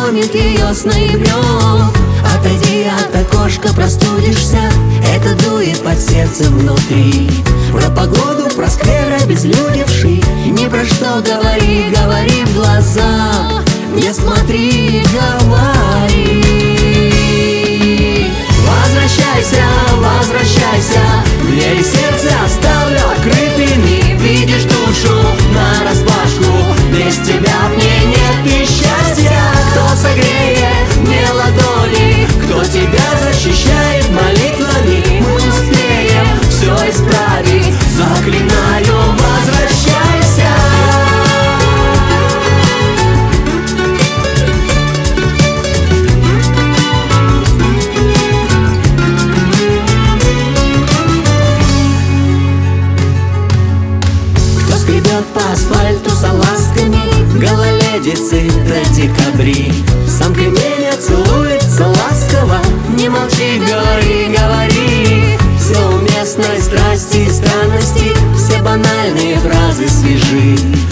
знакомит ее с ноябрем. Отойди от окошка, простудишься, это дует под сердцем внутри. Про погоду, про сквер обезлюдевший, ни про что говори, говори в глаза. Не смотри, говори. Возвращайся, возвращайся, двери сердца оставлю открытыми. Видишь душу нараспашку, без тебя в ней нет ни счастья. Кто согреет мне ладони, кто тебя защищает молитвами? Мы успеем все исправить, заклинаю, возвращайся. Скребет по асфальту салазками, гололедицы до декабри. Сам меня целуется ласково, не молчи, говори, говори. Все уместной страсти и странности, все банальные фразы свежи.